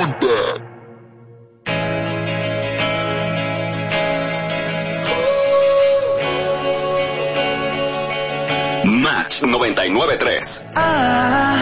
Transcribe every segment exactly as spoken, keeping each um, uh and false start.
want that. Match noventa y nueve tres. I,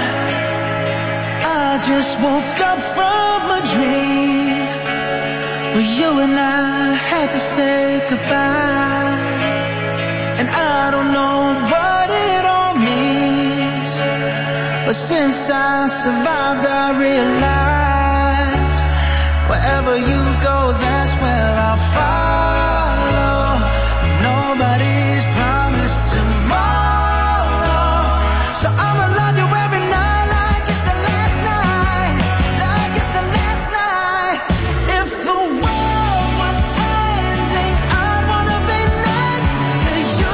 I just woke up from a dream where you and I had to say goodbye, and I don't know what it all means, but since I survived I realized wherever you go, that's where I'll follow. Nobody's promised tomorrow, so I'ma love you every night like it's the last night, like it's the last night. If the world was ending, I'd wanna be next to you.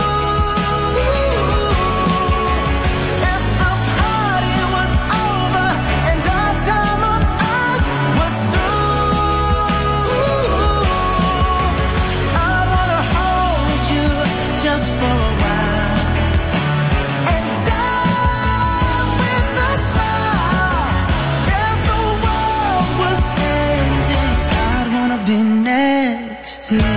If the party was over and our time on earth was through, I'd wanna hold you just for a while and die with a smile. If the world was ending, I'd wanna be next to you.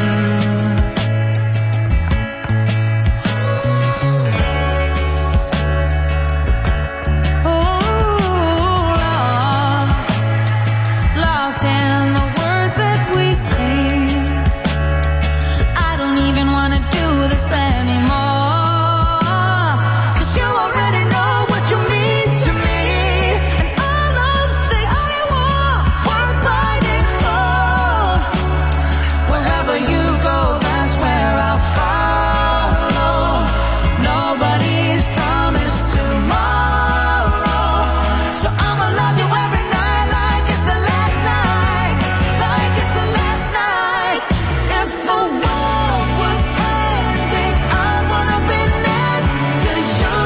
Lost in the words that we sing. I don't even wanna do this anymore, 'cause you already know what you mean to me, and all of the other war worth fighting for. Wherever you go, that's where I'll follow. Nobody's promised tomorrow, so I'ma love you every night like it's the last night, like it's the last night. If the world was ending, I wanna be next to you.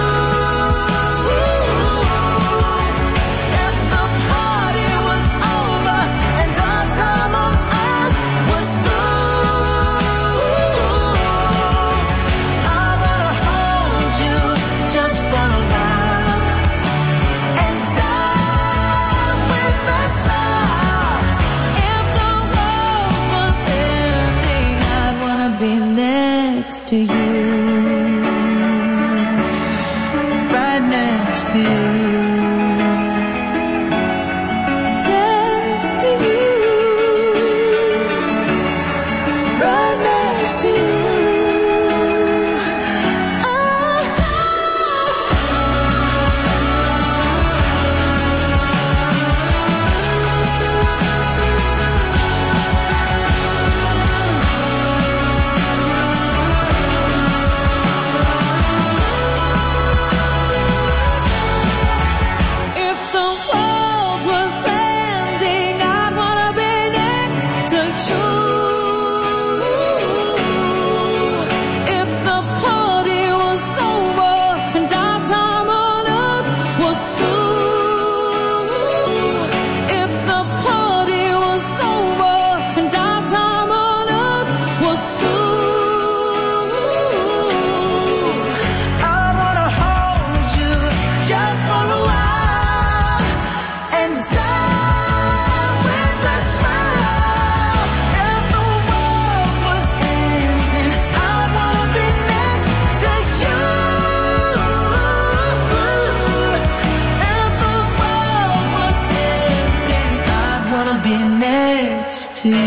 If the party was over and our time on earth was through, I wanna hold you just for a while and die with a smile. If the world was ending, I'd wanna be next to you, right next to you, next to you, right next to you. If the world was ending, I'd wanna be next to you. If the party was over and our time on earth was through, if the party was over and our time on earth was through, I wanna hold you just for a while and die with a smile. If the world was ending, I'd wanna be next to you. If the world was ending, I'd wanna be next to you.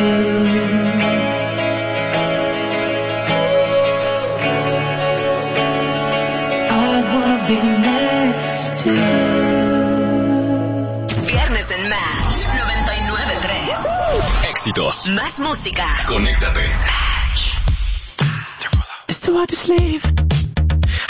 I'd wanna be next to you. Viernes en Match noventa y nueve tres. Éxitos. Más música. Conéctate. It's too hard to sleep.